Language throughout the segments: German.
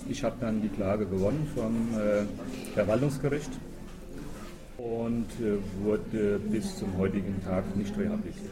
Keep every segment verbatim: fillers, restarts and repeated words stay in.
Ich habe dann die Klage gewonnen vom äh, Verwaltungsgericht und äh, wurde bis zum heutigen Tag nicht rehabilitiert.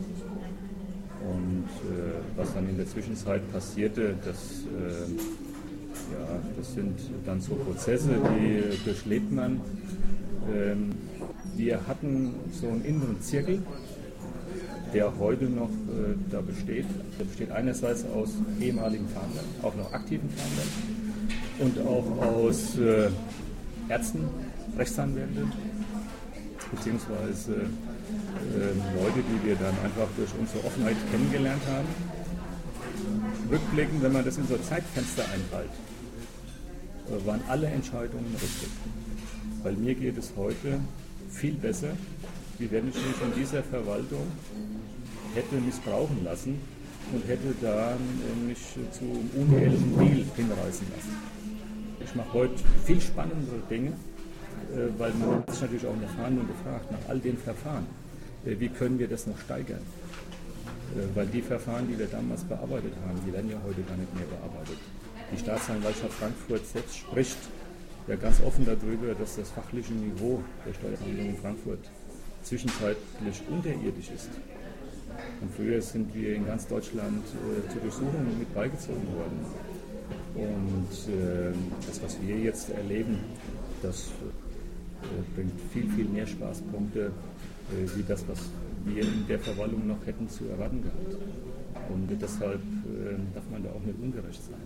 Und äh, was dann in der Zwischenzeit passierte, das, äh, ja, das sind dann so Prozesse, die durchlebt man. Ähm, wir hatten so einen inneren Zirkel, der heute noch äh, da besteht. Der besteht einerseits aus ehemaligen Fahndern, auch noch aktiven Fahndern und auch aus äh, Ärzten, Rechtsanwälten, beziehungsweise äh, Leute, die wir dann einfach durch unsere Offenheit kennengelernt haben. Rückblickend, wenn man das in so ein Zeitfenster einteilt, äh, waren alle Entscheidungen richtig. Weil mir geht es heute viel besser, wie wenn ich mich in dieser Verwaltung hätte missbrauchen lassen und hätte da äh, mich zu einem unehrlichen Deal hinreißen lassen. Ich mache heute viel spannendere Dinge, äh, weil man hat sich natürlich auch in der Verhandlung gefragt, nach all den Verfahren, äh, wie können wir das noch steigern? Äh, weil die Verfahren, die wir damals bearbeitet haben, die werden ja heute gar nicht mehr bearbeitet. Die Staatsanwaltschaft Frankfurt selbst spricht ja ganz offen darüber, dass das fachliche Niveau der Steuerverhandlung in Frankfurt zwischenzeitlich unterirdisch ist. Und früher sind wir in ganz Deutschland äh, zur Durchsuchung mit beigezogen worden. Und äh, das, was wir jetzt erleben, das äh, bringt viel, viel mehr Spaßpunkte, äh, wie das, was wir in der Verwaltung noch hätten zu erwarten gehabt. Und deshalb äh, darf man da auch nicht ungerecht sein.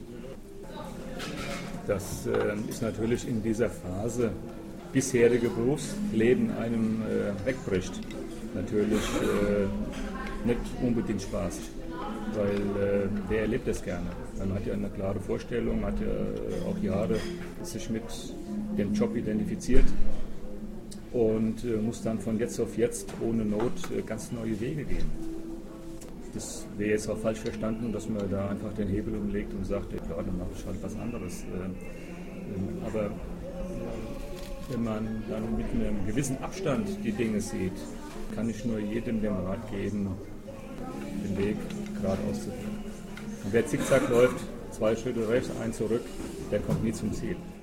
Das äh, ist natürlich in dieser Phase bisherige Berufsleben einem äh, wegbricht. Natürlich äh, nicht unbedingt Spaß, weil äh, wer erlebt das gerne? Man hat ja eine klare Vorstellung, hat ja äh, auch Jahre sich mit dem Job identifiziert und äh, muss dann von jetzt auf jetzt ohne Not äh, ganz neue Wege gehen. Das wäre jetzt auch falsch verstanden, dass man da einfach den Hebel umlegt und sagt, ja klar, dann mache ich halt was anderes. Äh, aber wenn man dann mit einem gewissen Abstand die Dinge sieht, kann ich nur jedem den Rat geben, den Weg geradeaus zu gehen. Und wer zickzack läuft, zwei Schritte rechts, ein zurück, der kommt nie zum Ziel.